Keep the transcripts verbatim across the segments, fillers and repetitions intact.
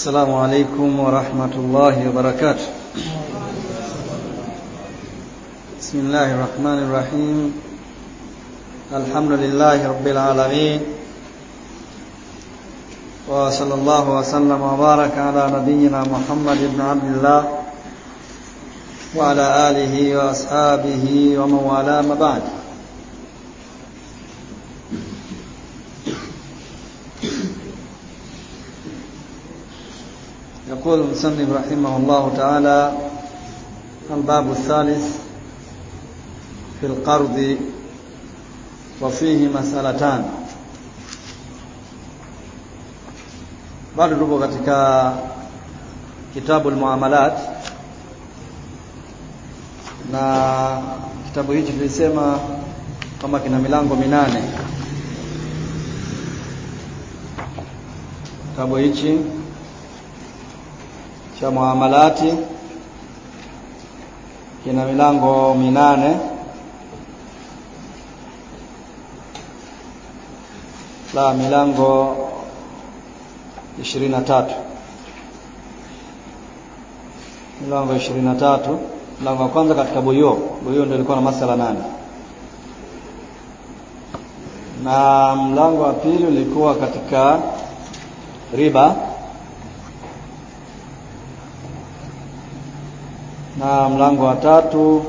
السلام عليكم ورحمة الله وبركاته. بسم الله الرحمن الرحيم. الحمد لله رب العالمين، وصلى الله وسلم وبارك على نبينا محمد بن عبد الله وعلى آله وأصحابه ومن والاه، ما بعد. يقول المصنف رحمه الله تعالى: الباب الثالث في القرض وفيه مسألتان. bado tupo katika kitabu al-muamalat, na kitabu hichi tulisema kama kina milango minane. Kitabu hichi cha muamalati kina milango minane, la milango ishirini na tatu. Milango ishirini na tatu. Mlango wa kwanza katika buyo, buyo ndio ilikuwa na masala nane, na mlango wa pili ulikuwa katika riba, na mlango wa tatu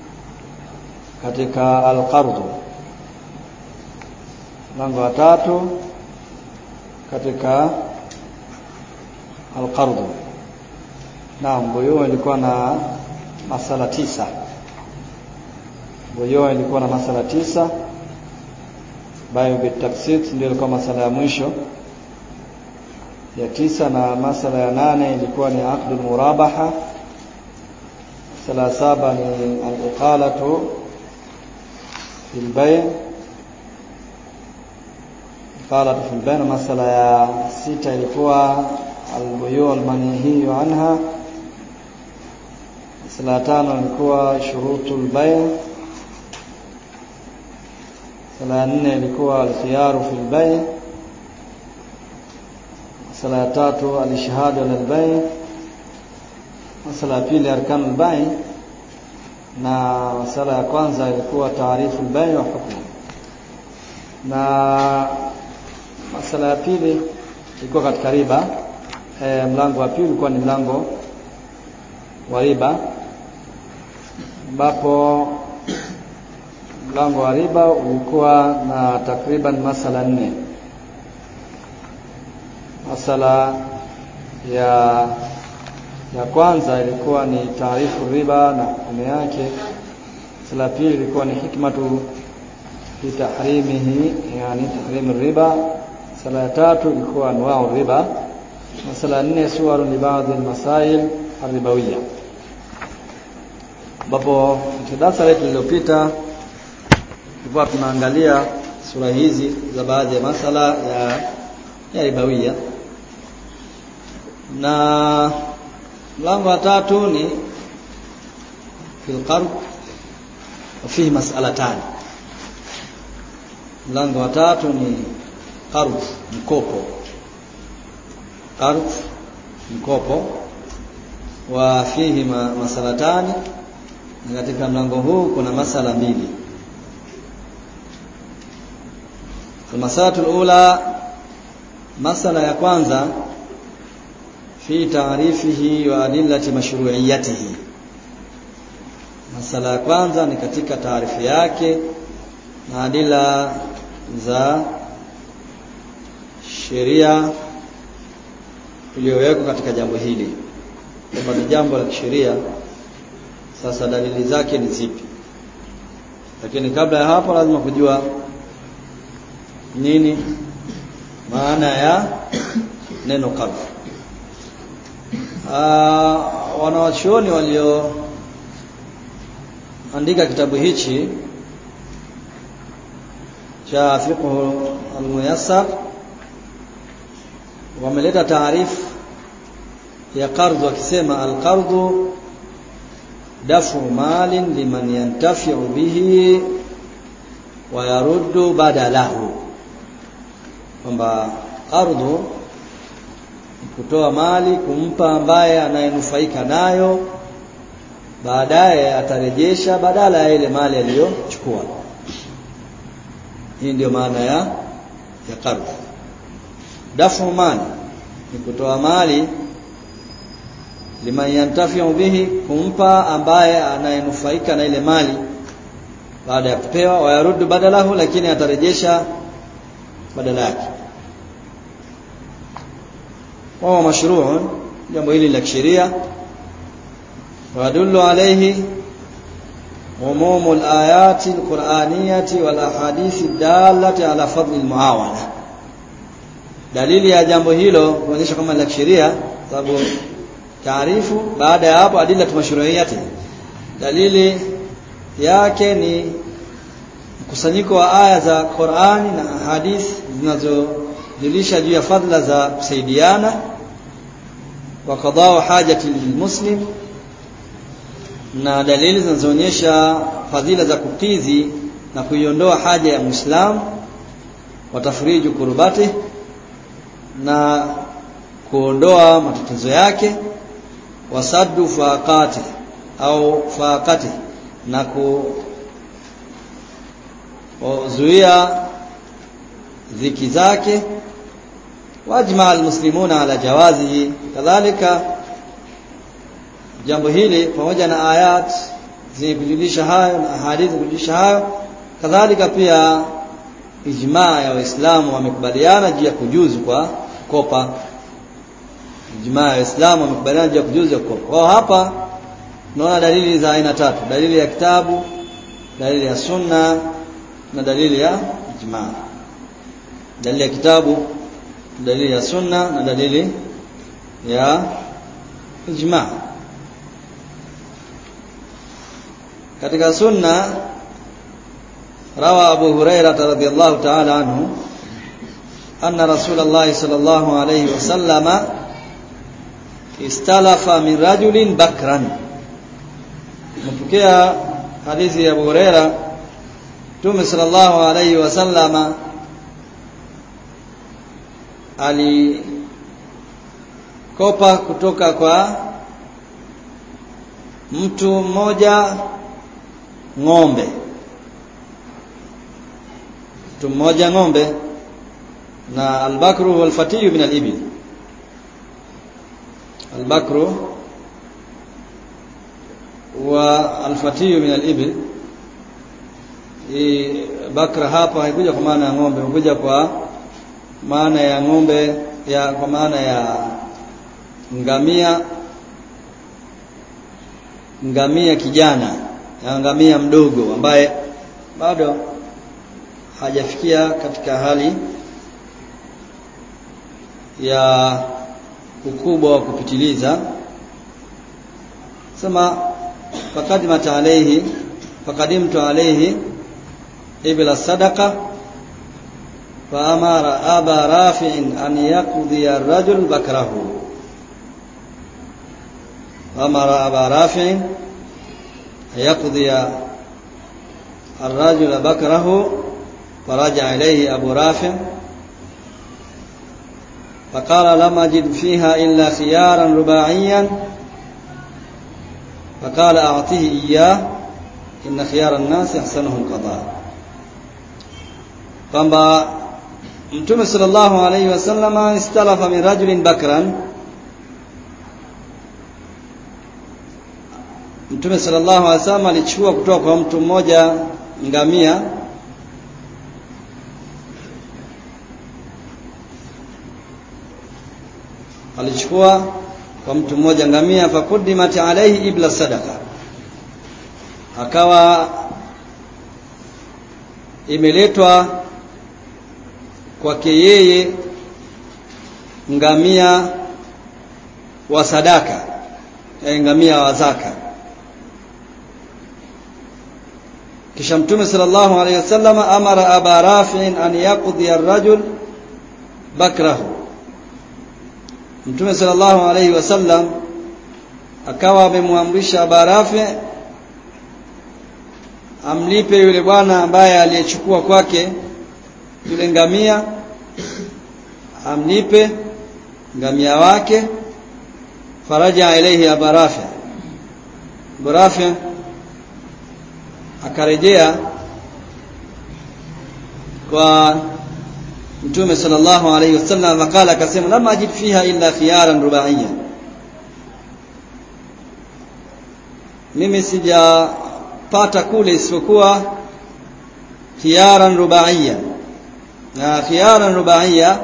katika al-qardh. Mlango wa tatu katika al-qardh. Naam, buyo ilikuwa na masala tisa. Buyo ilikuwa na masala tisa. Bayo bitaksit ndio ilikuwa masala ya mwisho ya tisa, na masala ya nane ilikuwa ni aqdul murabaha. Masala saba ni al-iqalatu fil bay', iqalatu fil bay'. Masala ya sita ilikuwa al-buyu' al-manhiy anha. Masala tano ilikuwa shurutul bay'. Masala ya nne ilikuwa al-khiyaru fil bay'. Masala ya tatu al-ishhadu ala al-bay'. Masala ya pili arkanul bay', na masala ya kwanza ilikuwa taariful bay' wa hukmu. Na masala ya pili ilikuwa katika riba. E, mlango wa pili ulikuwa ni mlango wa riba, ambapo mlango wa riba ulikuwa na takriban masala nne. Masala ya ya kwanza ilikuwa ni taarifu riba na hukumu yake. Masala pili ilikuwa ni hikmatu fi tahrimihi, yani tahrim riba. Masala ya tatu ilikuwa anwa'u riba. Masala nne suwaru li baadhi al-masail ar-ribawiyya. Ambapo darasa letu lililopita tulikuwa tunaangalia sura hizi za baadhi ya masala ya ya ribawiyya, na mlango wa tatu ni fil qard wa fihi mas'alatan. Mlango wa tatu ni qard, mkopo. Qard, mkopo. Wa fihi mas'alatan, na katika mlango huu kuna masala mbili. Al-mas'alatul ula, masala ya kwanza fi taarifihi wa adillati mashru'iyyatihi. Masala ya kwanza ni katika taarifu yake na adila za sheria iliyowekwa katika jambo hili. Kama ni jambo la kisheria, sasa dalili zake ni zipi? Lakini kabla ya hapo lazima kujua nini maana ya neno qard. Ah, wanawachuoni walio andika kitabu hichi cha fiqh al-muyassar wameleta taarifu ya qard wakisema al-qardu dafu malin liman yantafi'u bihi wa yaruddu badalahu, kwamba qardhu kutoa mali kumpa ambaye anayenufaika nayo, baadaye atarejesha badala ya ile mali aliyochukua. Hii ndio maana ya ya qardh. Dafu mali ni kutoa mali liman yantafi'u bihi, kumpa ambaye anayenufaika na ile mali baada ya kupewa, wa yaruddu badalahu, lakini atarejesha badala yake. Wa mashru'un, jambo hili la kisheria. Wa yadullu alayhi umumul ayati alquraniyati wal ahadithi dallati ala fadli almuawana. Dalili ya jambo hilo kuonyesha kama la kisheria, sababu taarifu baada ya hapo adilla mashru'iyati, dalili yake ni mkusanyiko wa aya za Qur'ani na hadithi zinazojulisha juu ya fadhila za kusaidiana, wa qada'u hajati lilmuslim, na dalili zinazoonyesha fadhila za kukidhi na kuiondoa haja ya Muislamu, wa tafriju kurbati, na kuondoa matatizo yake, wa saddu faqati au faqati, na kuzuia dhiki zake, wajma almuslimuna ala jawazihi. Kadhalika jambo hili pamoja na ayat zinajulisha hayo na hadithi kujulisha hayo, kadhalika pia ijmaa ya Waislamu wamekubaliana juu ya kujuzu kwa kopa. Ijmaa ya Waislamu wamekubaliana juu ya kujuzu kwa kopa. Kwa hapa tunaona dalili za aina tatu: dalili ya kitabu, dalili ya sunna, na dalili ya ijmaa. Dalili ya kitabu, dalili ya sunna, na dalili ya ijmaa. Katika sunna, rawa Abu Hurairah radhiyallahu ta'ala anhu anna Rasulullah sallallahu alayhi wasallama istalafa min rajulin bakran. Mpokea hadithi ya Abu Hurairah, Mtume sallallahu alayhi wasallama alikopa kutoka kwa mtu mmoja ng'ombe. Mtu mmoja ng'ombe, na albakru wal fatiyu min al-ibil. Albakru wa al-fatiyu min al-ibil. Hii bakra hapa haikuja kwa maana ya ng'ombe, imekuja kwa maana ya ng'ombe ya kwa maana ya ngamia, ngamia kijana, ya ngamia mdogo ambaye bado hajafikia katika hali ya ukubwa wa kupitiliza. Sema faqadimat alayhi faqadimtu alayhi ibla sadaqa fa amara aba rafi'in an yaqdi ar-rajul bakrahu. Amara aba rafi'in yaqdi ar-rajul bakrahu, faraja ilayhi abu rafi' فقال لم أجد فيها إلا خيارا رباعيا، فقال أعطيه إياه إن خيار الناس أحسنهم قضاء. kwamba Mtume sallallahu alayhi wasallam istalafa min rajulin bakran. Mtume sallallahu alayhi wasallam alichukua kutoka kwa mtu mmoja ngamia, alichukua kwa mtu mmoja ngamia, fakudimat alayhi ibla sadaqa, akawa imeletwa kwake yeye ngamia wa sadaka, ngamia wa zaka. Kisha Mtume sallallahu alayhi wasallam amara aba rafi'in an yaqdi ar-rajul bakrahu. Mtume sallallahu alayhi wasallam akawa amemwamrisha Aba Rafi amlipe yule bwana ambaye aliyechukua kwake yule ngamia, amlipe ngamia wake. Faraja ilayhi Abu Rafi, Abu Rafi akarejea kwa Mtume sallallahu alayhi wasallam, akala akasema, lam ajid fiha illa khiyaran rubaiya, mimi sijapata kule isipokuwa khiyaran rubaiya. Na khiyaran rubaiya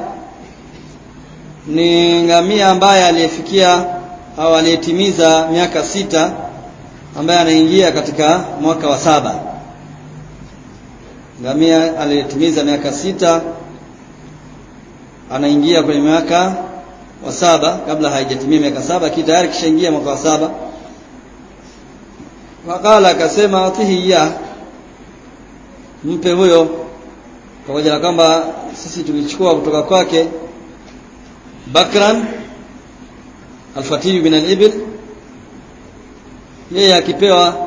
ni ngamia ambaye aliyefikia au aliyetimiza miaka sita, ambaye anaingia katika mwaka wa saba. Ngamia aliyetimiza miaka sita anaingia kwenye miaka wa saba, kabla haijatimia miaka saba ki tayari kishaingia mwaka wa saba. Wakala akasema, atihi ya, mpe huyo, pamoja na kwamba sisi tulichukua kutoka kwake bakran al-fatih bin al-ibil, yeye akipewa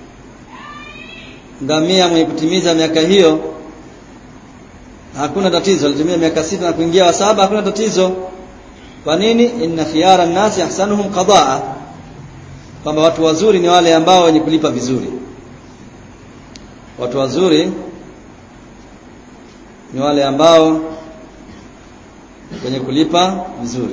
ngamia mwenye kutimiza miaka hiyo hakuna tatizo. Alitumia miaka sita na kuingia wa saba, hakuna tatizo. Kwa nini? Inna khiyara an-nasi ahsanuhum qadaa, kwamba watu wazuri ni wale ambao wenye kulipa vizuri. Watu wazuri ni wale ambao wenye kulipa vizuri.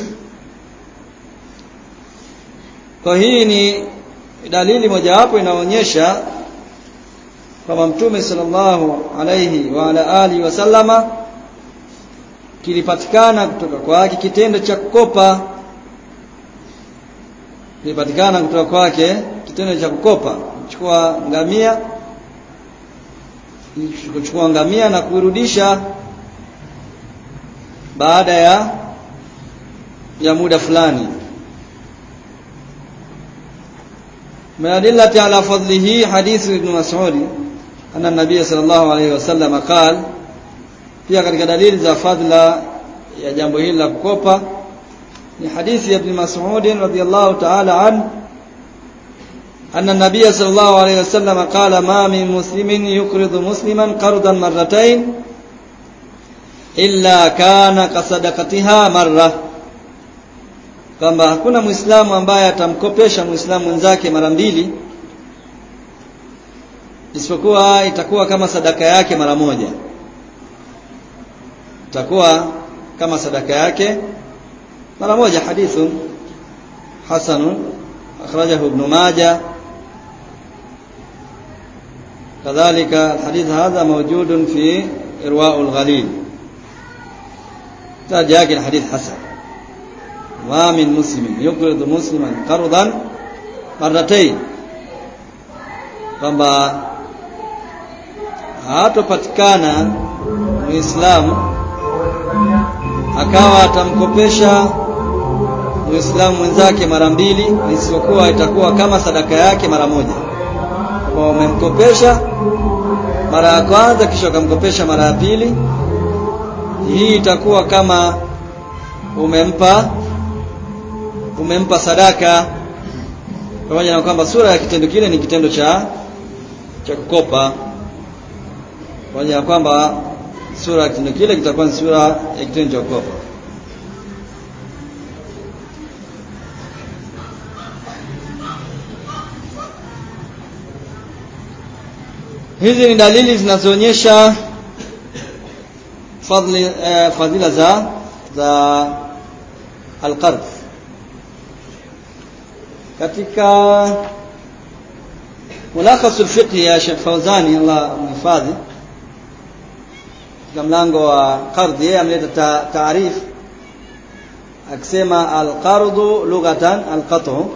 Kwa hii ni dalili mojawapo inaonyesha kwamba Mtume sallallahu alayhi wa ala alihi wasallama kilipatikana kutoka kwake kitendo cha kukopa, kilipatikana kutoka kwake kitendo cha kukopa, kuchukua ngamia kuchukua ngamia na kurudisha baada ya ya muda fulani. Madallati ala fadlihi hadith ibn Mas'ud anna nabiy sallallahu alayhi wasallam qala, pia katika dalili za fadla ya jambo hili la kukopa ni hadithi ya ibn Mas'ud radhiyallahu ta'ala an anna nabiy sallallahu alayhi wasallam qala, ma min muslimin yuqridu musliman qardan marratayn illa kana kasadaqatiha marra, kwamba hakuna Muislamu ambaye atamkopesha Muislamu mwenzake mara mbili isipokuwa itakuwa kama sadaka yake mara moja. Itakuwa kama sadaka yake mara moja. Hadithun hasanun akhrajahu Ibn Majah. Kadhalika alhadith hadha mawjudun fi Irwaul Ghalil, taja yake hadith hasan. Wa min muslimin yuqridu musliman qardan marratayn, kwamba hatopatikana Muislamu akawa atamkopesha Muislamu mwenzake mara mbili isipokuwa itakuwa kama sadaka yake mara moja. Kwa umemkopesha mara ya kwanza kisha ukamkopesha mara ya pili, hii itakuwa kama umempa umempa sadaka, pamoja na kwamba sura ya kitendo kile ni kitendo cha cha kukopa, pamoja na kwamba sura ya kitendo kile kitakuwa ni sura ya kitendo cha kukopa. Hizi ni dalili zinazoonyesha fadhila eh, fadhila za za al-qard. Katika mulakhas al-fiqh ya Sheikh Fawzani, Allah mhifadhi, katika mlango wa qard yeye ameleta taarif akisema al-qardu lughatan al-qat'u.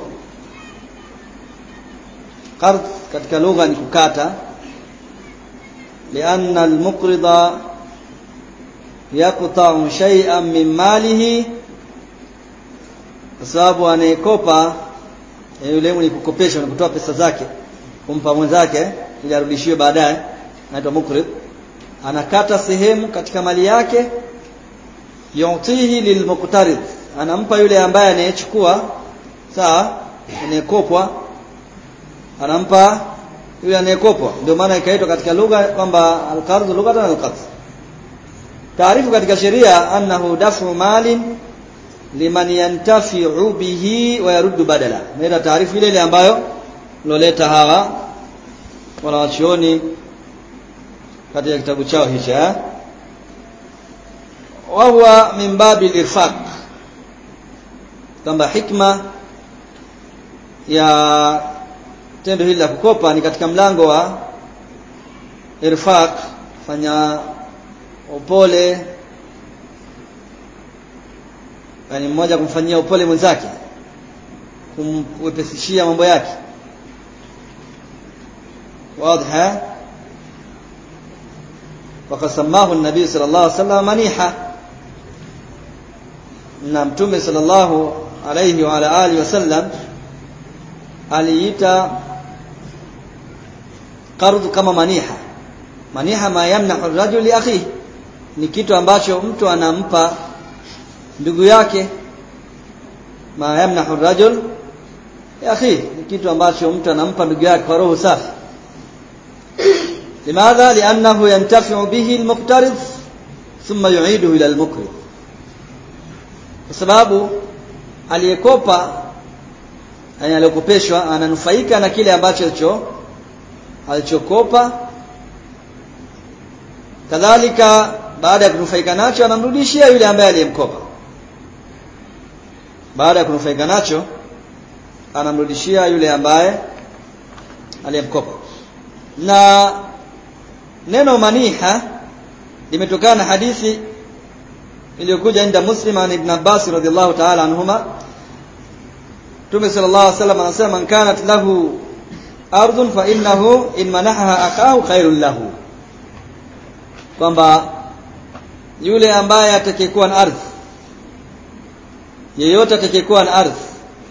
Qard katika lugha ni kukata, lianna al-muqrida yaqta'u shay'an min malihi, kwa sababu anayekopa yule mwenye kukopesha na kutoa pesa zake kumpa mwenzake ili arudishiwe baadaye, anaitwa muqrid. Anakata sehemu katika mali yake, yutihi lilmuqtarid, anampa yule ambaye anayechukua, sawa, anayekopwa anampa yule anayekopwa. Ndio maana ikaitwa katika lugha kwamba al-qard lughatan al-qard. Taarifu katika sheria annahu dafu malin liman yantafi'u bihi wa yaruddu badala. Ndio taarifu ile ile ambayo loleta hawa wanawachuoni katika kitabu chao hicho. eh wa huwa min babil irfaq, kwamba hikma ya tendo hili la kukopa ni katika mlango wa irfaq, fanya upole, yani mmoja kumfanyia upole mwenzake, kumwepesishia mambo yake. wazi. Waqad samahu an-nabii sallallahu alayhi wasallam maniha, na mtume sallallahu alayhi wa ala alihi wasallam aliita qardh kama maniha. Maniha ma yamnahu ar-rajul li akhihi, ni kitu ambacho mtu anampa ndugu yake. Ma yamnahu ar-rajul li akhihi, ni kitu ambacho mtu anampa ndugu yake kwa roho safi. Limadha? Li'annahu yantafi'u bihi al-muqtarid thumma yu'iduhu ila al-muqrid, kwa sababu aliyekopa, yani aliyokopeshwa, ananufaika na kile ambacho alicho alichokopa. Kadhalika baada ya kunufaika nacho anamrudishia yule ambaye aliyemkopa. Baada ya kunufaika nacho anamrudishia yule ambaye aliyemkopa. Na neno maniha limetokana na hadithi iliyokuja inda Muslim an Ibn Abbas radhiyallahu ta'ala anhuma. Mtume sallallahu alayhi wasallam anasema, man kanat lahu ardhun fa innahu in manahaha akahu khairul lahu, kwamba yule ambaye atakayekuwa na ardhi, yeyote atakayekuwa na ardhi,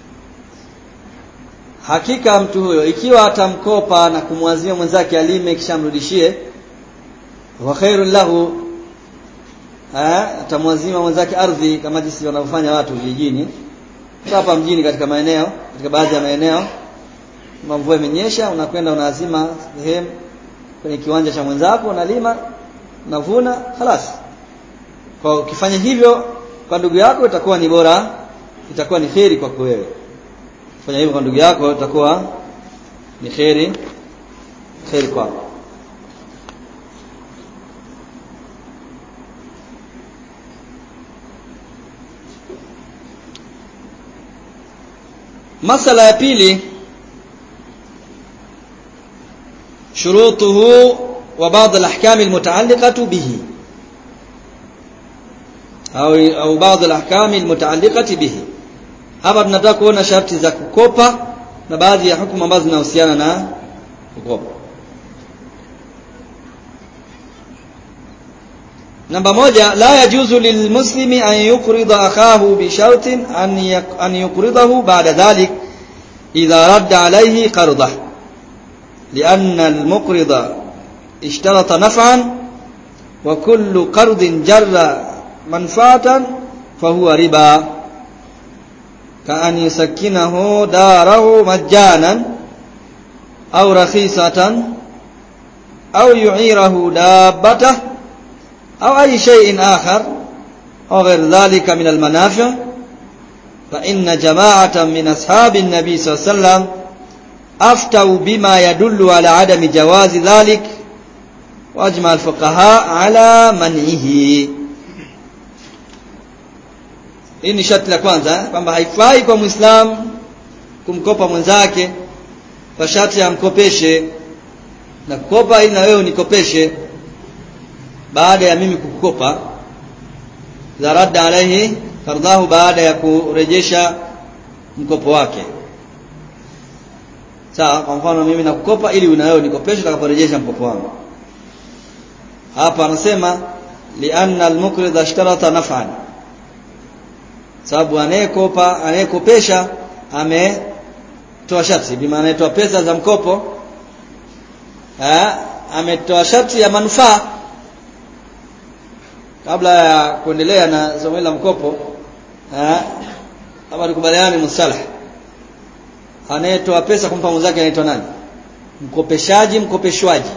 hakika mtu huyo ikiwa atamkopa na kumwazimia mwenzake alime kisha mrudishie, wa khairul lahu, atamwazima mwenzake ardhi kama jinsi wanavyofanya watu vijijini. Hapa mjini katika maeneo, katika baadhi ya maeneo mvua imenyesha, unakwenda unaazima sehemu kwenye kiwanja cha mwenzako, unalima, unavuna, خلاص. Kwa ukifanya hivyo kwa ndugu yako itakuwa ni bora, itakuwa ni khairi kwako wewe. Fanya hivyo kwa ndugu yako itakuwa ni khairi, khairi kwako. Masala ya pili, shurutuhu wa baadhi al-ahkam al-muta'alliqatu bihi, au au baadhi al-ahkam al-muta'alliqati bihi. Hapa tunataka kuona sharti za kukopa na baadhi ya hukumu ambazo zinahusiana na kukopa. Namba moja, la yajuzu lilmuslimi an yuqrida akahu bi shartin an an yuqridahu ba'da dhalik idha radda alayhi qardah, lianna al-muqrida ishtarata naf'an wa kullu qardin jarra manfaatan fahuwa riba, ka an yusakkinahu darahu majjanan aw rakhisatan aw yu'irahu dabbatahu أو أي شيء آخر أو غير ذلك من المنافع. فإن جماعة من أصحاب النبي صلى الله عليه وسلم أفتوا بما يدل على عدم جواز ذلك، وأجمع الفقهاء على منعه. Hii ni sharti la kwanza, kwamba haifai kwa Muislamu kumkopa mwenzake kwa sharti amkopeshe, na kukopa ili na wewe unikopeshe baada ya mimi kukukopa. Za radda alayhi qardahu, baada ya kurejesha mkopo wake. Sawa, kwa mfano mimi nakukopa ili na wewe unikopeshe utakaporejesha mkopo wangu. Hapa anasema lianna al-muqrid ishtarata naf'an, sababu anayekopa, anayekopesha ametoa sharti, bi maana anatoa pesa za mkopo, eh ametoa sharti ya manufaa. Kabla ya kuendelea na somo la mkopo, eh kama tukubaliane mustalah, anayetoa pesa kumpa mwenzake anaitwa nani? Mkopeshaji, mkopeshwaji?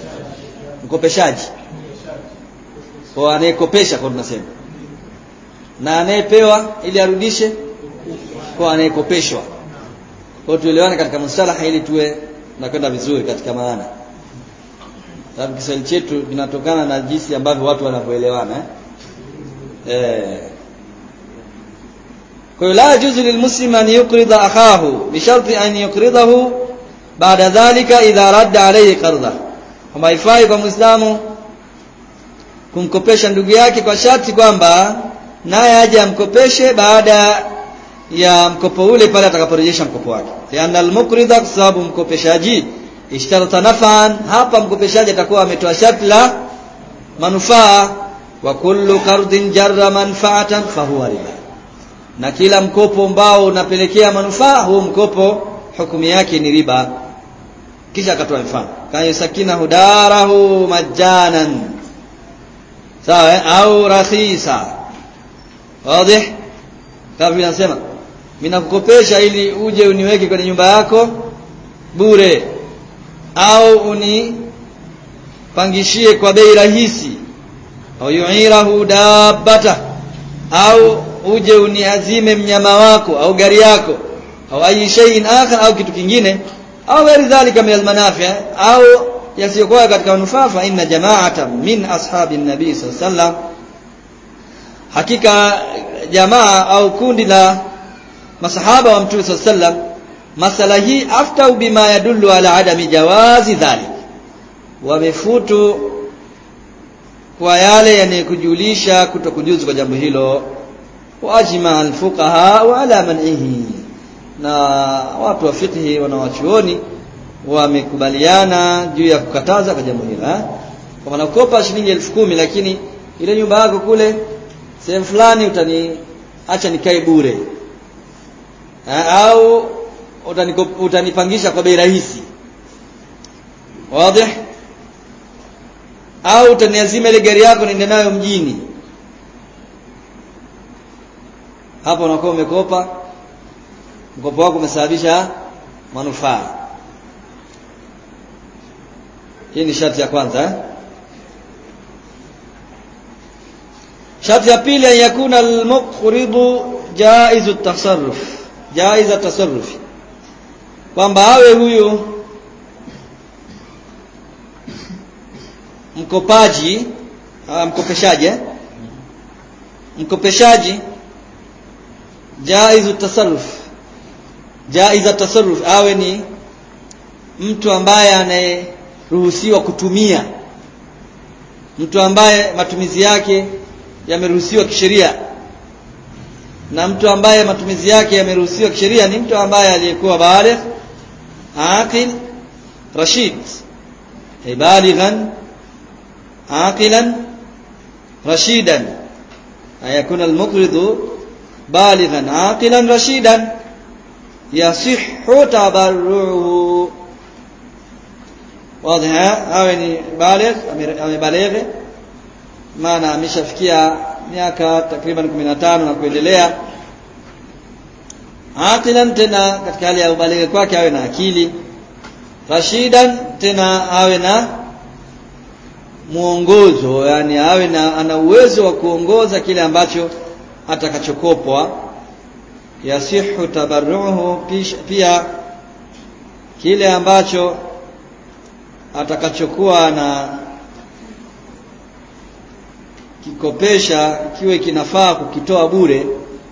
Mkopeshaji. Kwa anayekopesha kwa tunasema. na anayepewa ili arudishe kwa anayekopeshwa. Kwa tuelewane katika mustalaha ili tuwe na kwenda vizuri katika maana. Sababu Kiswahili chetu kinatokana na jinsi ambavyo watu wanavyoelewana eh. Eh. Kwa la yajuzu lilmuslim an yuqrida akhahu bi sharti an yuqridahu baada dhalika idha radda alayhi qarda. Kama haifai kwa Muislamu kumkopesha ndugu yake kwa sharti kwamba naye aje amkopeshe baada ya mkopo ule pale atakaporejesha mkopo wake. Lianna al-muqrida, kwa sababu mkopeshaji ishtarata naf'an, hapa mkopeshaji atakuwa ametoa sharti la manufaa. Wa kullu qardin jarra manfa'atan fa huwa riba, na kila mkopo ambao unapelekea manufaa, huo mkopo hukumu yake ni riba. Kisha akatoa mfano, kama sakina hudarahu majanan, sawa, au rakhisa. Wazi? Kama vinasema mimi nakukopesha ili uje uniweke kwenye nyumba yako bure, au unipangishie kwa bei rahisi, au yu'irahu dabbata, au uje uniazime mnyama wako au gari yako, au ayi shay'in akhar, au kitu kingine, au ghairi dhalika min almanafi', au yasiyokuwa katika manufaa. Fa inna jama'atan min ashabin nabii sallallahu alayhi wasallam, hakika jamaa au kundi la masahaba wa Mtume sallallahu alayhi wasallam, masala hii aftau bima yadullu ala adami jawazi dhalik, wamefutu kwa yale yanayekujulisha kutokujuzu kwa jambo hilo. Wajma alfuqaha wa ala man'ihi, na watu wa fiqh wanawachuoni wamekubaliana juu ya kukataza kwa jambo hilo. Eh, kwa maana ukopa shilingi elfu kumi lakini ile nyumba yako kule sehemu fulani utaniacha nikae bure, eh, au utanipangisha kwa bei rahisi, wazi, au utaniazima ile gari yako niende nayo mjini. Hapo unakuwa umekopa, mkopo wako umesababisha manufaa. Hii ni sharti ya kwanza eh? Sharti ya pili, an yakuna al-muqridu jaizu at-tasarruf, jaiza at-tasarruf, kwamba awe huyu mkopaji, mkopeshaji eh? mkopeshaji jaizu at-tasarruf, jaiza at-tasarruf, awe ni mtu ambaye anayeruhusiwa kutumia, mtu ambaye matumizi yake yameruhusiwa kisheria. Na mtu ambaye matumizi yake yameruhusiwa kisheria ni mtu ambaye aliyekuwa baligh, aqil, rashid, balighan, aqilan, rashidan. Ayakuna al-muqridu balighan, aqilan, rashidan, yasihhu tabarruhu. Wazi? Awe ni baligh, amebaligh, maana ameshafikia miaka takriban kumi na tano na kuendelea. Aqilan, tena katika hali ya ubaligh kwake awe na akili. Rashidan, tena awe na muongozo, yani awe na ana uwezo wa kuongoza kile ambacho atakachokopwa. Yasihu tabarruhu, pia kile ambacho atakachokuwa na kikopesha kiwe kinafaa kukitoa bure,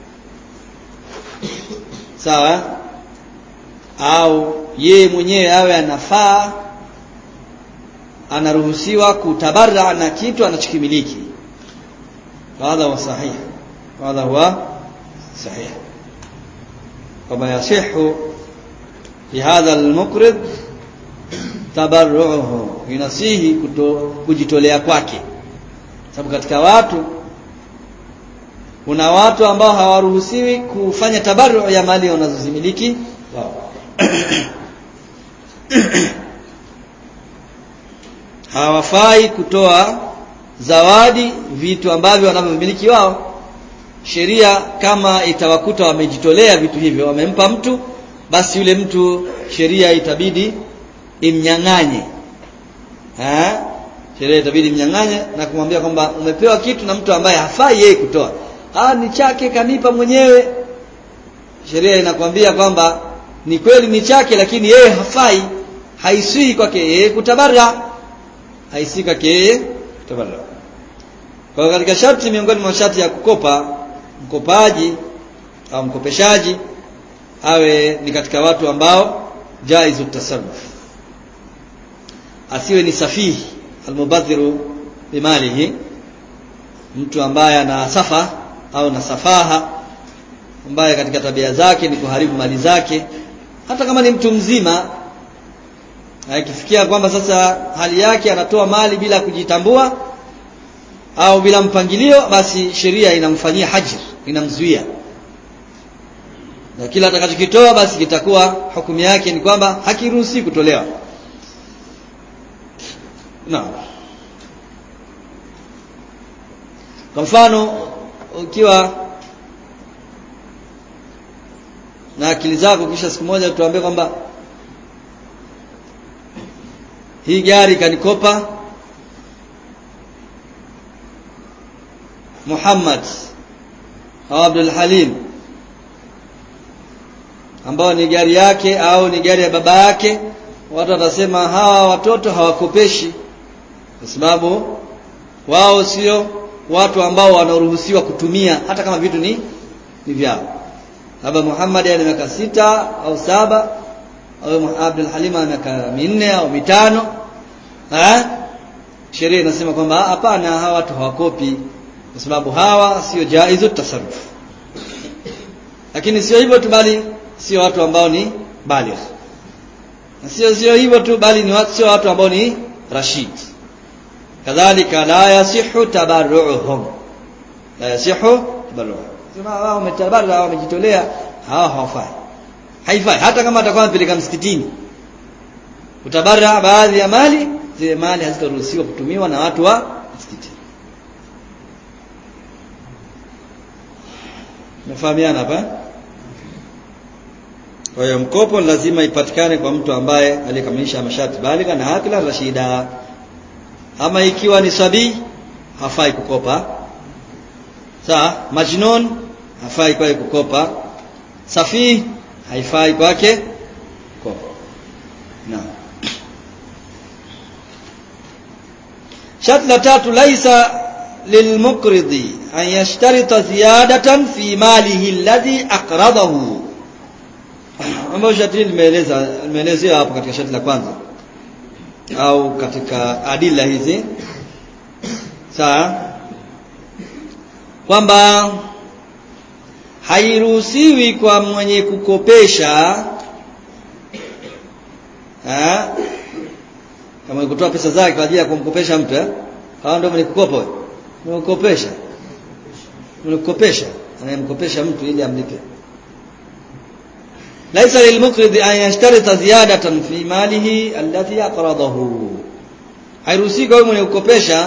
sawa, au yeye mwenyewe awe anafaa, anaruhusiwa kutabarra na kitu anachokimiliki. Hadha huwa sahih, hadha huwa sahih, kama yasihu fi hadha al-muqrid tabarruhu, inasihi kujitolea kwake. Sababu katika watu kuna watu ambao hawaruhusiwi kufanya tabarru ya mali wanazozimiliki wao. Hawafai kutoa zawadi vitu ambavyo wanavyomiliki wao. Sheria kama itawakuta wamejitolea vitu hivyo, wamempa mtu, basi yule mtu sheria itabidi imnyang'anye. Eh? Sheria itabidi mnyang'anye na kumwambia kwamba umepewa kitu na mtu ambaye hafai yeye kutoa. ah ni chake kanipa mwenyewe, sheria inakwambia kwamba ni kweli ni chake, lakini yeye hafai, haisii kwake yeye kutabarra, haisii kwake yeye kutabarra. Kwa katika sharti miongoni mwa sharti ya kukopa, mkopaji au mkopeshaji awe ni katika watu ambao jaizu tasarruf, asiwe ni safihi almubadhiru bimalihi, mtu ambaye ana safa au na safaha, ambaye katika tabia zake ni kuharibu mali zake. Hata kama ni mtu mzima, akifikia kwamba sasa hali yake anatoa mali bila kujitambua au bila mpangilio, basi sheria inamfanyia hajr, inamzuia, na kila atakachokitoa basi kitakuwa hukumu yake ni kwamba hakiruhusi kutolewa. Naam. Kwa mfano, ukiwa na akili zako kisha siku moja tuambie kwamba hii gari kanikopa Muhammad au Abdul Halim, ambao ni gari yake au ni gari ya baba yake, watu watasema hawa watoto hawakopeshi kwa sababu wao sio watu ambao wanaruhusiwa kutumia hata kama vitu ni ni vyao. Baba Muhammad ana miaka sita au saba, au Abdul Halim ana miaka minne au mitano, eh sheria inasema kwamba hapana, hawa watu hawakopi kwa sababu hawa sio jaizu tasarruf. Lakini sio hivyo tu, bali sio watu ambao ni baligh, na sio sio hivyo tu, bali ni watu sio watu ambao ni rashid. Kadhalika la yasihu tabarruhum, la yasihu tabarruhum, sema wao umetabarra, wao wamejitolea, hawa hawafai, haifai. Hata kama atakuwa anapeleka msikitini utabarra baadhi ya mali, zile mali hazitaruhusiwa kutumiwa na watu wa msikitini. Mfahamiana hapa? Kwa hiyo mkopo lazima ipatikane kwa mtu ambaye alikamilisha masharti baligha na akila rashida. Ama ikiwa ni sabi, hafai kukopa. Sawa, majnun hafai kwake kukopa, safi haifai kwake kukopa. Naam. Sharti la tatu, laisa lilmuqridi an yashtarita ziyadatan fi malihi alladhi aqradahu. Ambapo sharti limeeleza limeelezea hapo katika sharti la kwanza au katika adila hizi, sawa, kwamba hairuhusiwi kwa mwenye kukopesha, eh kama kutoa pesa zake kwa ajili ya kumkopesha mtu, eh hao ndio mwenye kukopa, wewe unakopesha, unakopesha anayemkopesha mtu ili amlipe. Laisa lilmuqrid an yashtarita ziyadatan fi malihi allati aqradahu, hairuhusiwi kwa mwenye kukopesha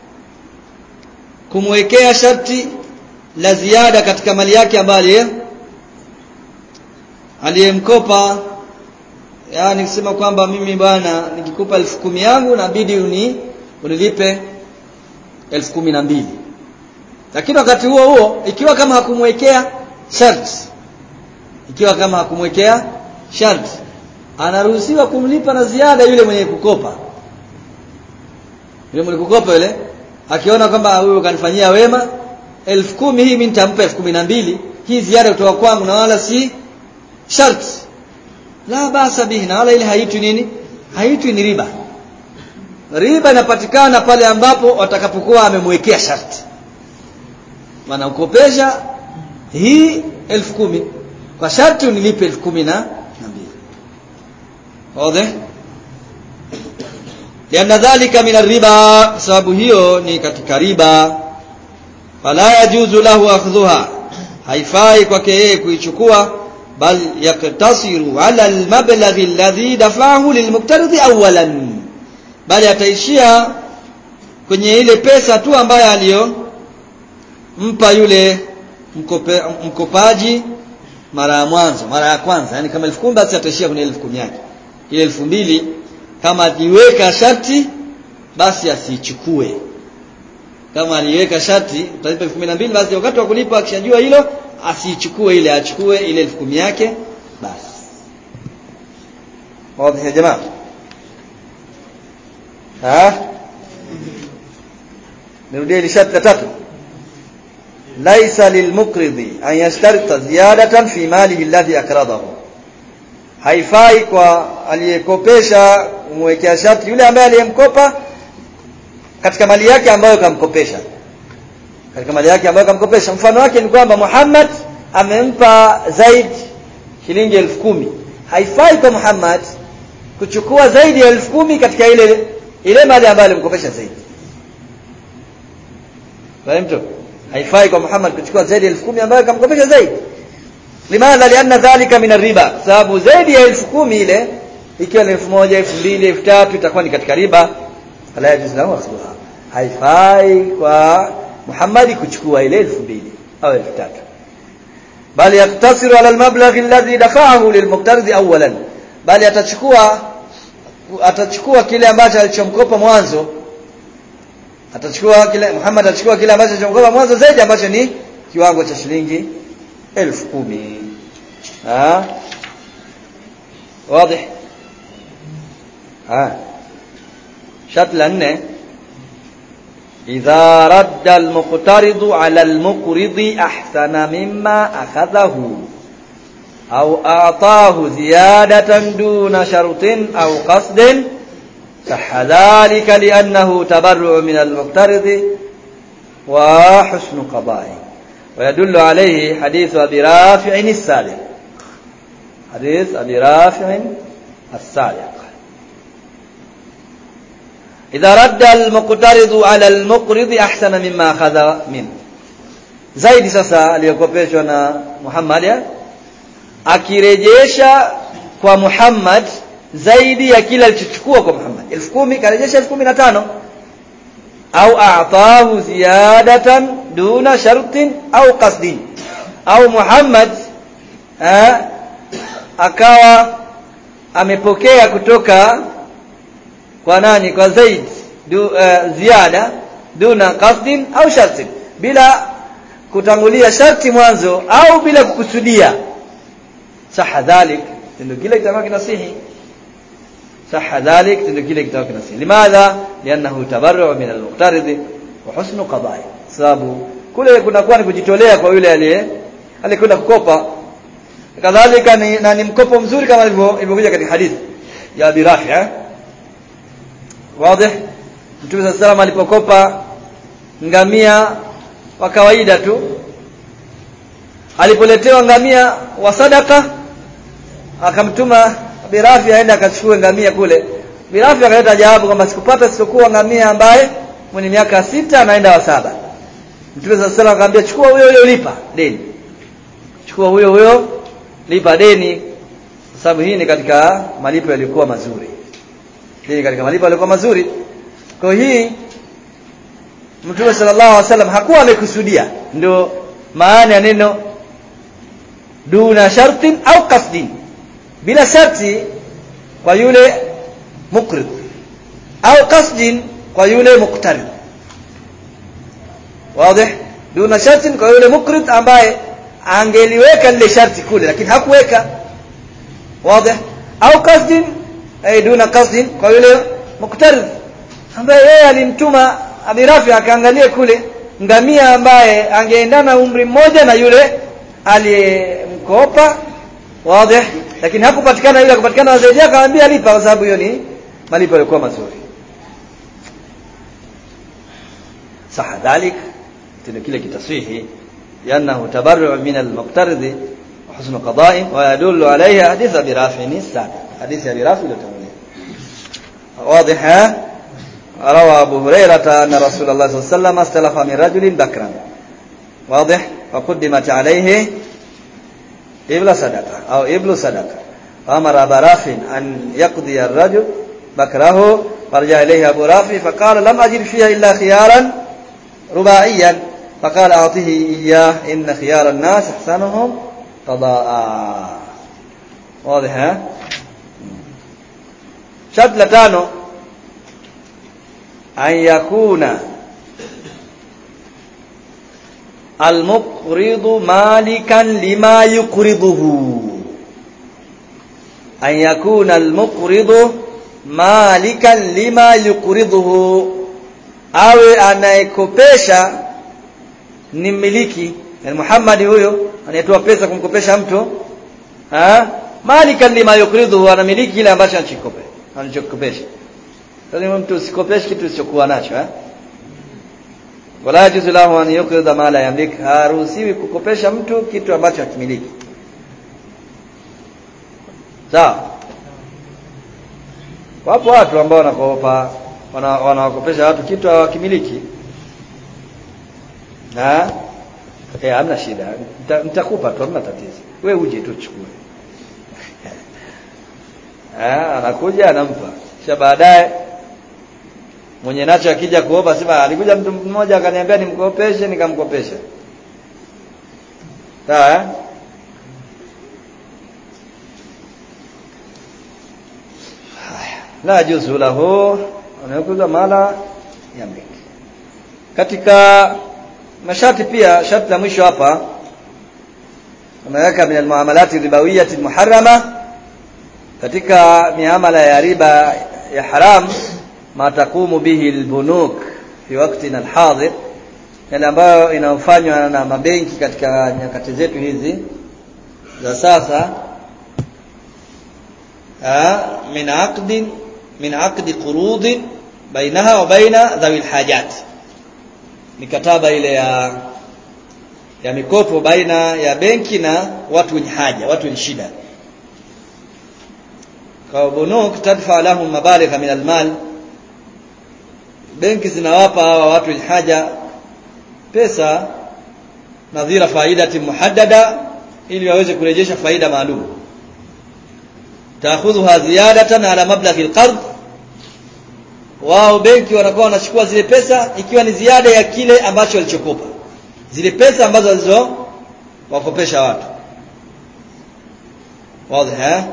kumwekea sharti la ziada katika mali yake ambayo aliyemkopa. Yaani kusema kwamba mimi bwana nikikupa elfu kumi yangu inabidi uni unilipe elfu kumi na mbili. Lakini wakati huo huo ikiwa kama hakumwekea sharti, ikiwa kama hakumwekea sharti, anaruhusiwa kumlipa na ziada yule mwenye kukopa. Yule mwenye kukopa yule akiona kwamba huyu kanifanyia wema, elfu kumi hii mimi nitampa elfu kumi na mbili, hii ziada kutoka kwangu na wala si sharti, la basa bihi, na wala ile haitwi nini, haitwi ni riba. Riba inapatikana pale ambapo watakapokuwa amemwekea sharti, maana ukopesha hii elfu kumi kwa sharti unilipe elfu kumi na mbili. Wazi? Lianna dhalika min ar-riba, sababu hiyo ni katika riba. Fala yajuzu lahu akhdhuha, haifai kwake yeye kuichukua, bal yaktasiru ala al-mablagh alladhi dafahu lilmuqtaridi awwalan, bali ataishia kwenye ile pesa tu ambayo aliyo mpa yule mkope, mkopaji mara ya mwanzo, mara ya kwanza. Yani kama elfu kumi basi ataishia kwenye elfu kumi yake. Ile elfu mbili kama akiweka sharti basi asichukue. kama aliweka sharti utalipa elfu kumi na mbili, basi wakati wa kulipa akishajua hilo asichukue ile, achukue ile elfu kumi yake basi. Wazi ya jamaa? Ha? Nirudie ile sharti la tatu. Laisa lilmuqridi an yashtarita ziyadatan fi malihi alladhi akradahu. Haifai kwa aliyekopesha kumwekea sharti yule ambaye aliyemkopa katika mali yake ambayo kamkopesha. Katika mali yake ambayo kamkopesha. Mfano wake ni kwamba Muhammad amempa Zaid shilingi elfu kumi. Haifai kwa Muhammad kuchukua zaidi ya elfu kumi katika ile ile mali ambayo alimkopesha Zaid. Fahamtu? Haifai kwa Muhammad kuchukua zaidi ya elfu kumi ambayo kamkopesha Zaid. Limadha? Lianna dhalika min ar-riba. Sababu zaidi ya elfu kumi ile ikiwa ni elfu moja, elfu mbili, elfu tatu itakuwa ni katika riba. Fala yajuz lahu akhduha. Haifai kwa Muhammad kuchukua ile elfu mbili au elfu tatu. Bali yaktasiru ala al-mablagh alladhi dafa'ahu lilmuqtaridi awwalan. Bali atachukua atachukua kile ambacho alichomkopa mwanzo. Atachukua kile Muhammad atachukua kile ambacho alichomkopa mwanzo zaidi ambacho ni kiwango cha shilingi elfu kumi. Ah? Wazi? Ah. Sharti la nne, idha radda al-muqtaridu ala al-muqridi ahsana mimma akhadhahu au a'tahu ziyadatan duna shartin au qasdin sahha dhalika li'annahu tabarru'u min al-muqtaridi wa husnu qada'i. ويدل عليه حديث أبي رافع السابق. حديث أبي رافع السابق. إذا رد المقترض على المقرض أحسن مما أخذ منه. Zaidi sasa aliyokopeshwa na Muhammad akirejesha kwa Muhammad zaidi ya kila alichochukua kwa Muhammad. elfu kumi karejesha elfu kumi na tano. Au a'tahu ziyadatan duna shartin au qasdin. Au Muhammad eh, akawa amepokea kutoka kwa nani? Kwa Zaid du, uh, ziada duna qasdin au shartin, bila kutangulia sharti mwanzo au bila kukusudia. Sahha dhalik, ndio kile kitakuwa kinasihi. Sahha dhalik, ndio kile kitakuwa kinasihi. Limadha? Liannahu tabarru min al-muqtarid wa husnu qada'i. Sababu kule kunakuwa ni kujitolea kwa yule aliye alikwenda kukopa. Kadhalika ni na ni mkopo mzuri kama ilivyo ilivyokuja katika hadithi ya Abi Rafi eh? Wazi? Mtume sallallahu alayhi alipokopa ngamia wa kawaida tu, alipoletewa ngamia wa sadaka akamtuma Abi Rafi aende akachukue ngamia kule. Abi Rafi akaleta jawabu kwamba sikupata sikokuwa ngamia ambaye mwenye miaka sita anaenda wa saba. Mtume sallallahu alayhi akamwambia chukua huyo huyo lipa deni. Chukua huyo huyo lipa deni, kwa sababu hii ni katika malipo yaliokuwa mazuri. Hii katika malipo yaliokuwa mazuri. Kwa hii Mtume sallallahu alaihi wasallam hakuwa amekusudia, ndio maana ya neno duna shartin au qasdin, bila sharti kwa yule muqrid au qasdin kwa yule muqtarid. Wazi? Duna shartin kwa yule muqrid ambaye angeliweka ile sharti kule lakini hakuweka. Wazi? Au qasdin ay duna qasdin kwa yule muqtarid ambaye yeye alimtuma Abi Rafi akaangalia kule ngamia ambaye angeendana umri mmoja na yule aliyemkopa. Wazi? Lakini hakupatikana yule, kupatikana zaidi yake, akamwambia lipa, kwa sababu hiyo ni malipo yalikuwa mazuri. Sahha dhalik, tena kile kitasihi yannahu tabarru min al-muqtarid wa husn qada'i, wa yadullu alayhi hadith Abi Rafi as-sabiq. Hadith Abi Rafi al-tawli. Wazi? روى أبو هريرة أن رسول الله صلى الله عليه وسلم استلف من رجل بكرا. واضح؟ وقدمت عليه إبل صدقة أو إبل صدقة، فأمر أبا رافع أن يقضي الرجل بكره، فرجع إليه أبو رافع فقال لم أجد فيها إلا خيارا رباعيا، فقال أعطيه إياه إن خيار الناس أحسنهم قضاء. واضح؟ ها؟ شرط لتانو أن يكون al-muqridu malikan lima yuqriduhu, an yakuna al-muqridu malikan lima yuqriduhu, awe anayekopesha ni mmiliki. Yani Muhammad huyo anayetoa pesa kumkopesha mtu, ah malikan lima yuqriduhu, anamiliki kile ambacho anachokopesha anachokopesha. Sasa mtu usikopeshe kitu usichokuwa nacho, eh wala yajuzu lahu an yuqrida ma la yamlik, haruhusiwi kukopesha mtu kitu ambacho hakimiliki. Sawa. Wapo watu ambao wanakopa wanawakopesha watu kitu hawakimiliki. Na eh hamna shida, nitakupa tu, hamna tatizo, wewe uje tu chukue. Ah anakuja anampa, kisha baadaye mwenye nacho akija kuomba sema alikuja mtu mmoja akaniambia nimkopeshe, nikamkopesha. Sawa? La juzu lahu anakuza mala yamlik. Katika masharti pia, sharti la mwisho hapa ameweka min almuamalati ribawiyati almuharrama, katika miamala ya riba ya haram, ma taqumu bihi albunuk fi waqtina alhadir, yale ambayo inafanywa na mabenki katika nyakati zetu hizi za sasa, ah min aqdin min aqdi qurud bainaha wa baina dhawi alhajat, mikataba ile ya ya mikopo baina ya benki na watu wenye haja, watu wenye shida. Kwa bunuk tadfa lahum mabaligha min almal, benki zinawapa hawa watu wenye haja pesa nadhira faidati muhaddada, ili waweze kurejesha faida maalum. Taakhudhuha ziyadatan ala mablaghi alqard, wao benki wanakuwa wanachukua zile pesa ikiwa ni ziada ya kile ambacho walichokopa, zile pesa ambazo walizo wakopesha watu. Wazi ha?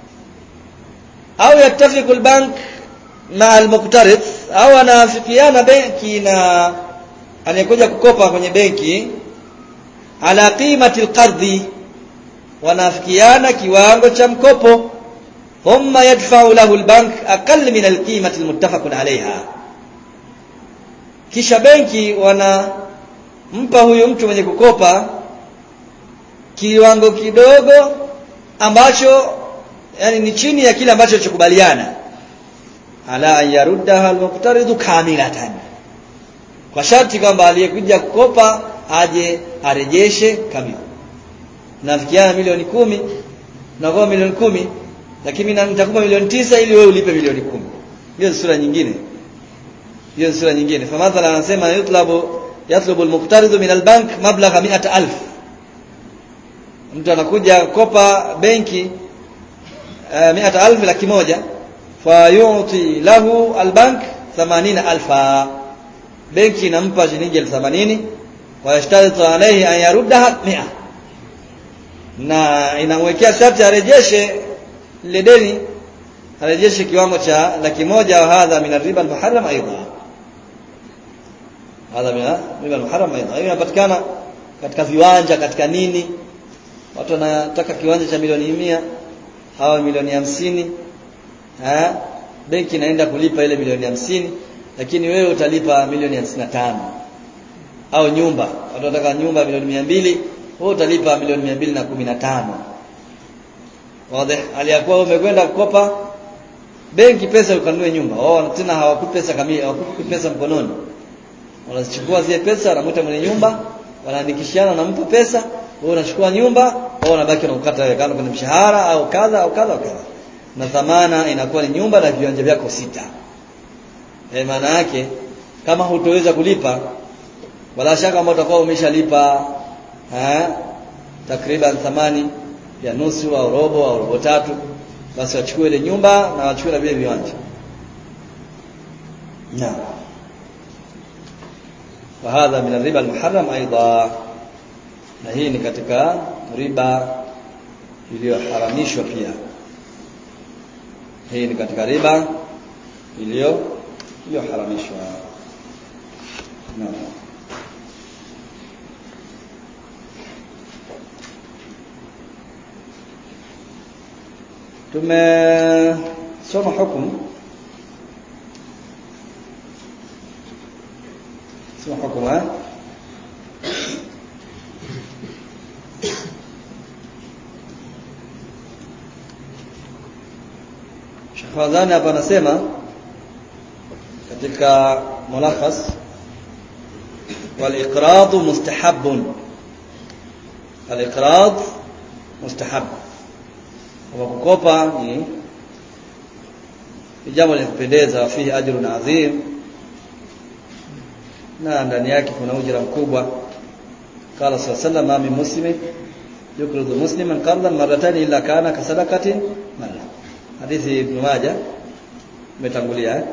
Au yatafiku albank ma almuqtarid, au anafikiana benki na anayekuja kukopa kwenye benki ala qimati alqardhi, wanafikiana kiwango cha mkopo, thumma yadfa'u lahu albank aqall min alqimati almuttafaqun alayha, kisha benki wanampa huyo mtu mwenye kukopa kiwango kidogo ambacho yani ni chini ya kile ambacho chokubaliana, ala yaruddaha almuqtaridu kamilatan, kwa sharti kwamba aliyekuja kukopa aje arejeshe kamili. Nafikiana milioni kumi na kwa milioni kumi, lakini mimi nitakupa milioni tisa ili wewe ulipe milioni kumi. Hiyo sura nyingine. Hiyo sura nyingine. Fa mathalan anasema yutlabu yatlubu almuqtaridu min albank mablagha mi'ata alf. Mtu anakuja kukopa benki uh, mi'ata alf, laki moja, fa yu'ti lahu albank themanini alfa, benki inampa shilingi elfu themanini, wa yashtaritu alayhi an yaruddaha mia, na inamwekea sharti arejeshe ile deni, arejeshe kiwango cha laki moja. Wa hadha min ar-riba al-muharram aidha, hadha min ar-riba al-muharram aidha. Hiyo inapatikana katika viwanja, katika nini, watu wanataka kiwanja cha milioni mia au milioni hamsini, eh benki inaenda kulipa ile milioni hamsini, lakini wewe utalipa milioni hamsini na tano. Au nyumba, watu wanataka nyumba milioni mia mbili, wewe utalipa milioni mia mbili na kumi na tano. Wazi, aliyakuwa umekwenda kukopa benki pesa ukanunue nyumba, wao tena hawakupi pesa kamili, hawakupi pesa mkononi, wanazichukua zile pesa, wanamuita mwenye nyumba, wanaandikishana, wanampa pesa, wewe unachukua nyumba, wao wanabaki wanakukata wewe kama kuna mshahara au kadha au kadha au kadha, na dhamana inakuwa ni nyumba na viwanja vyako sita. Eh, maana yake kama hutoweza kulipa, wala shaka kama utakuwa umeshalipa eh takriban thamani ya nusu au robo au robo tatu, basi wachukue ile nyumba na wachukue na vile viwanja. Naam. Wa hadha min ar-riba al-muharram aidha, na hii ni katika riba iliyoharamishwa pia. Hii ni katika riba iliyo iliyoharamishwa. Naam. tumesoma hukumu soma hukumu eh Shafadhani hapa anasema katika mulakhas wal-iqrad mustahabbun al-iqrad mustahab kwa kukopa ni jambo la kupendeza fihi ajrun adhim na ndani yake kuna ujira mkubwa qala sallallahu alayhi wa muslimin yukridu musliman qardan marratan illa kana kasadaqatin marra hadithi ibn Majah umetangulia eh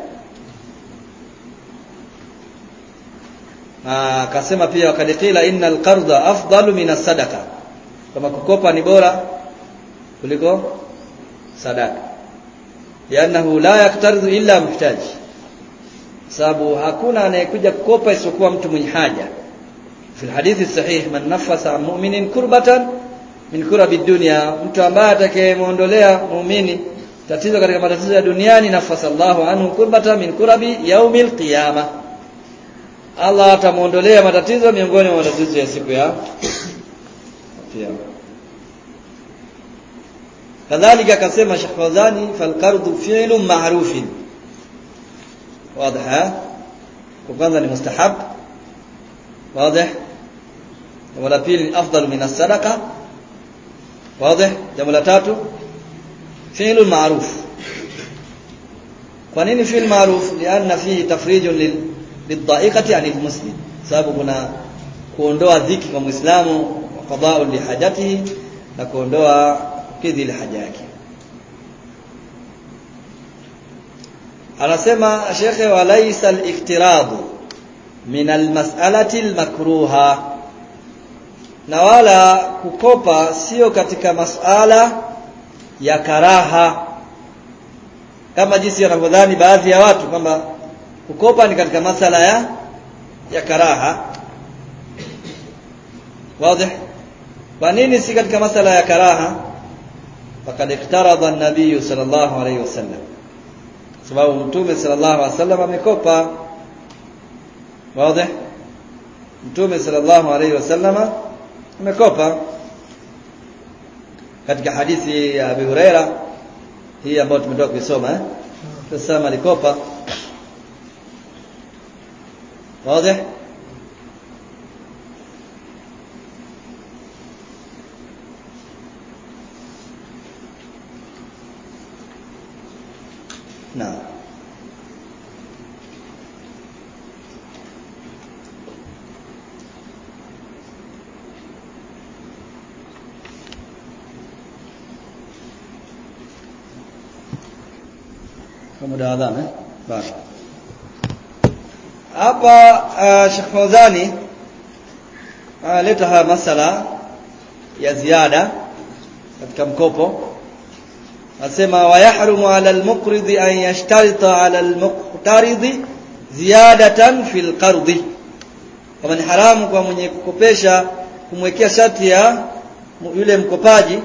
akasema pia wakadikila innal qarda afdalu min as-sadaqa kama kukopa ni bora kuliko sadaka lianahu la yaktardu illa muhtaj sababu hakuna anayekuja kukopa isipokuwa mtu mwenye haja fi hadithi sahih man nafasa an mu'minin kurbatan min kurabi dunya mtu ambaye atakayemuondolea muumini tatizo katika matatizo ya duniani nafasa Allahu anhu kurbatan min kurabi yaumil qiyamah Allah atamuondolea matatizo miongoni mwa matatizo ya siku ya kiyama kadhalika akasema Sheikh Fawzani fal qardu fi'lun ma'rufin wazi kwanza ni mustahab wazi wala pili afdal min as-sadaqa wazi jambo la tatu fi'lun ma'ruf kwa nini fi'l ma'ruf lianna fihi tafrijun lil lidha'iqati 'anil muslim sababu kuna kuondoa dhiki kwa muislamu qada'u li hajatihi na kuondoa kidhi li haja yake anasema shekhe wa laysa al-iqtirad min al-mas'alati al-makruha na wala kukopa sio katika masala ya karaha kama jinsi wanavyodhani baadhi ya watu kwamba kukopa ni katika masala ya ya karaha wazi kwa nini si katika masala ya karaha faqad iktarada an-nabiy sallallahu alayhi wasallam sababu mtume sallallahu alayhi wasallam amekopa wazi mtume sallallahu alayhi wasallam amekopa katika hadithi ya Abu Huraira hii ambayo tumetoka kuisoma eh tusema alikopa واضح نعم muda adhan eh basi hapa uh, Sheikh Fawzani analeta haya masala ya ziada katika mkopo anasema wa yahrumu ala al-muqrid an yashtarita ala al-muqtarid ziyadatan fil qard kama ni haramu kwa mwenye kukopesha kumwekea sharti ya yule mkopaji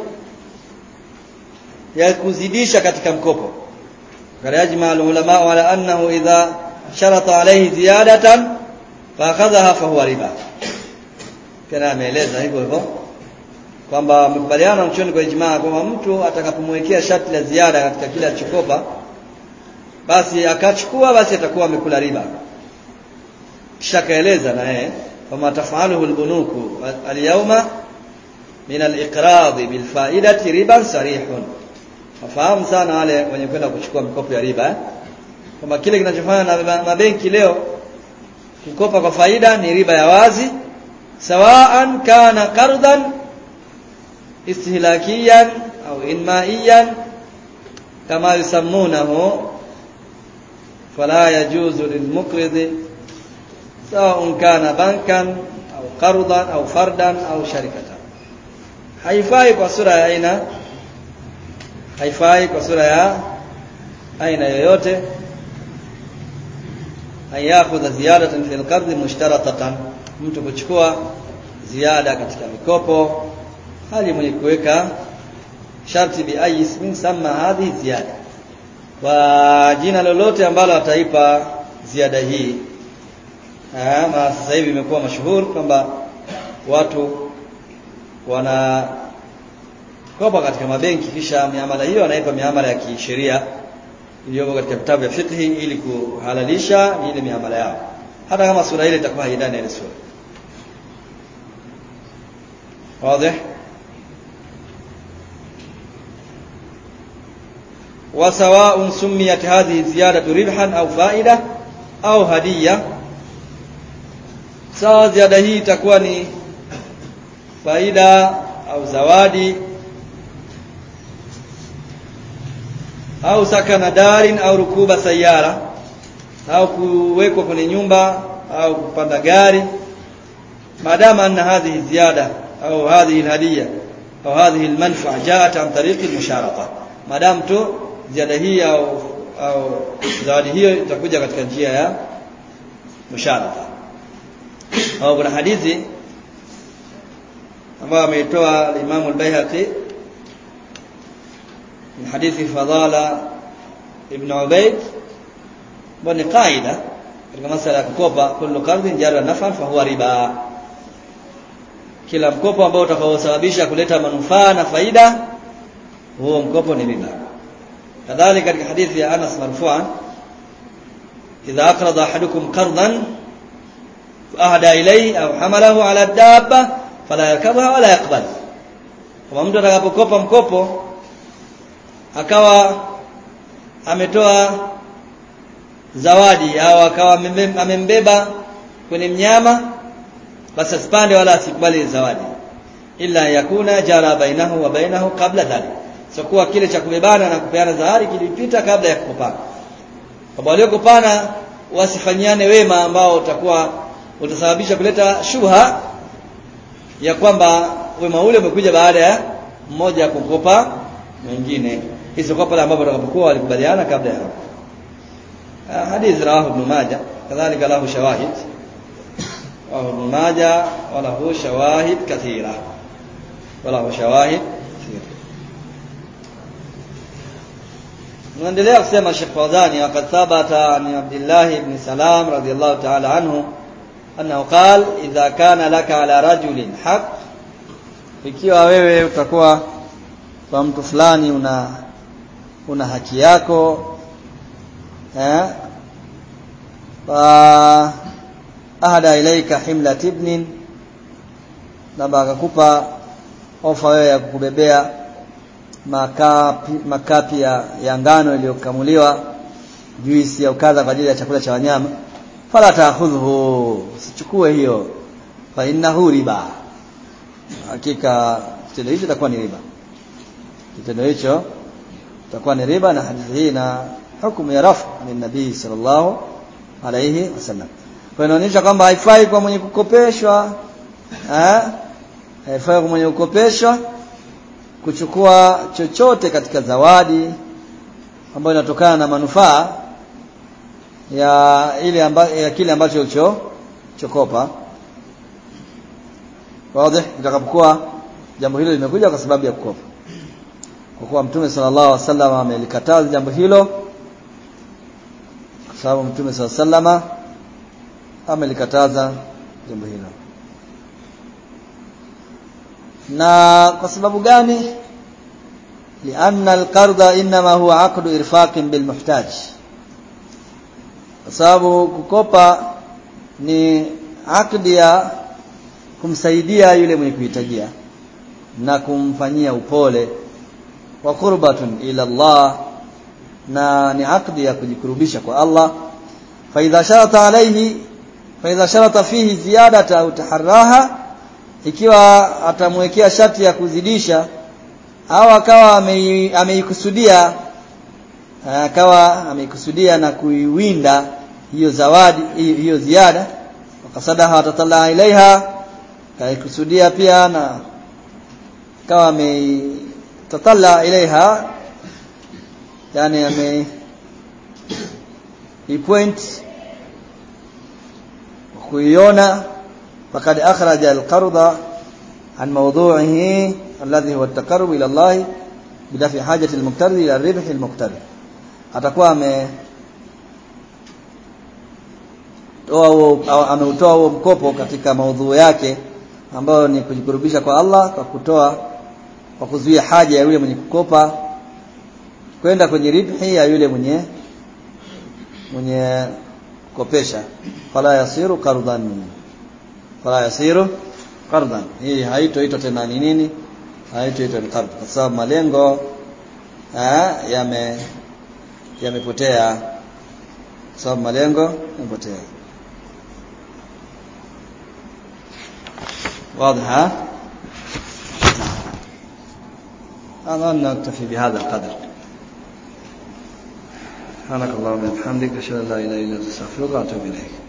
ya kuzidisha katika mkopo garajma al-ulama ala annahu idha sharata alayhi ziyadatan fa akhadhaha fa huwa riba kana ameeleza hivyo hivyo kwamba mkubaliana mchoni kwa ijmaa kwamba mtu atakapomwekea sharti la ziada katika kila alichokopa basi akachukua basi atakuwa amekula riba kisha kaeleza na yeye kama tafaluhu albunuku alyawma min aliqrad bilfaidati riban sarihun wafahamu sana wale wenye kwenda kuchukua mikopo ya riba eh? Kama kile kinachofanya na mabenki leo kukopa kwa faida ni riba ya wazi sawaan kana qardan istihlakiyan au inmaiyan kama yusammunahu fala yajuzu lilmuqrid sawaan kana bankan au qardan au fardan au sharikatan haifai kwa sura ya aina haifai kwa sura ya aina yoyote ayakhudha ziyadatan fil qard mushtaratatan mtu kuchukua ziada katika mikopo hali mwenye kuweka sharti bi ayi ismin sama hadhi ziada, kwa jina lolote ambalo ataipa ziada hii. Ah, na sasa hivi imekuwa mashuhuri kwamba watu wana kopa katika mabenki, kisha miamala hiyo anaipa miamala ya kisheria iliyopo katika vitabu vya fiqh ili kuhalalisha ile miamala yao, hata kama sura ile itakuwa haidani ile sura. wazi? wa sawa'un summiyat hadhihi ziyadatu ribhan au faida au hadiya, sawa ziada hii itakuwa ni faida au zawadi au sakana darin au rukuba sayara, au kuwekwa kwenye nyumba au kupanda gari, maadama anna hadhihi ziyada au hadhihi alhadiya au hadhihi almanfa'a ja'at an tariqi almusharata, maadamu tu ziada hii au au zawadi hiyo itakuja katika njia ya musharata. Au kuna hadithi ambayo ameitoa Imam al-Baihaqi من حديث فضالة ابن عبيد بني قاعدة katika masala ya kukopa, kullu qardin jarra naf'an fa huwa riba, kila mkopo ambao utakaosababisha kuleta manufaa na faida, huo mkopo ni riba. kadhalika katika hadithi ya Anas marfu'an, idha aqrada ahadukum qardan fa ahda ilayhi aw hamalahu ala dabba fala yarkabha wala yaqbal, kama mtu atakapokopa mkopo akawa ametoa zawadi au akawa amembeba kwenye mnyama, basi asipande wala asikubali zawadi, illa yakuna jara bainahu wa bainahu qabla dhalik, so kuwa kile cha kubebana na kupeana zawadi kilipita kabla ya kukopana. Kwa waliokopana wasifanyiane wema ambao utakuwa utasababisha kuleta shubha ya kwamba wema ule umekuja baada ya mmoja kukopa mwingine. Hizo kwa pale ambapo watakapokuwa walikubaliana kabla ya hapo. Hadith rawahu Ibn Majah, kadhalika lahu shawahid, rawahu Ibn Majah wa lahu shawahid kathira, wa lahu shawahid kathira. Naendelea kusema Sheikh Fawzani, waqad thabata an Abdullah ibn Salam radiyallahu ta'ala anhu annahu qala idha kana laka ala rajulin haqq, ikiwa wewe utakuwa kwa mtu fulani una una haki yako, eh, fa ahada ilaika himlat ibnin, na akakupa ofa wewe ya kukubebea makapi makapi ya, ya ngano iliyokamuliwa, juisi au kadha kwa ajili ya chakula cha wanyama, fala ta'khudhu, usichukue hiyo, fa innahu riba, hakika kitendo hicho itakuwa ni riba, kitendo hicho itakuwa ni riba. Na hadithi hii na hukumu ya rafu ni nabii sallallahu alayhi wasallam, kwa inaonyesha kwamba haifai kwa mwenye kukopeshwa, eh, haifai kwa mwenye kukopeshwa kuchukua chochote katika zawadi ambayo inatokana na manufaa ya ile ambayo ya kile ambacho ulicho chokopa. Wazi? Itakapokuwa jambo hilo limekuja kwa sababu ya kukopa, kwa kuwa Mtume sallallahu alaihi wasallam amelikataza jambo hilo, kwa sababu Mtume sallallahu alaihi wasallam amelikataza jambo hilo. Na kwa sababu gani? Lianna alqarda inma huwa aqdu irfaqin bilmuhtaj, kwa sababu kukopa ni akdi ya kumsaidia yule mwenye kuhitajia na kumfanyia upole, wa qurbatun ila Allah, na ni akdi ya kujikurubisha kwa Allah. Fa idha sharata alayhi fa idha sharata fihi ziyadata au taharraha, ikiwa atamwekea sharti ya kuzidisha au akawa ameikusudia akawa ameikusudia na kuiwinda hiyo zawadi hiyo ziada, wakasadaha watatala ilaiha, kaikusudia pia na akawa ametatala ilaiha, yani ame ipoint kuiona, فقد أخرج القرض عن موضوعه الذي هو التقرب إلى الله bidafi hajati al-muqtari ila ribhi al-muqtari, atakuwa ame toa ameutoa huo mkopo katika maudhui yake ambayo ni kujikurubisha kwa Allah kwa kutoa kwa kuzuia haja ya yule mwenye kukopa kwenda kwenye ribhi ya yule mwenye mwenye kukopesha. Fala yasiru qardan, fala yasiru qardan, hii haitoitwa tena ni nini, haitoitwa ni qard, kwa sababu malengo eh yame yamepotea, sababu malengo yamepotea. واضح؟ أظن نكتفي بهذا القدر. سبحانك اللهم وبحمدك أشهد أن لا إله إلا أنت أستغفرك وأتوب إليك.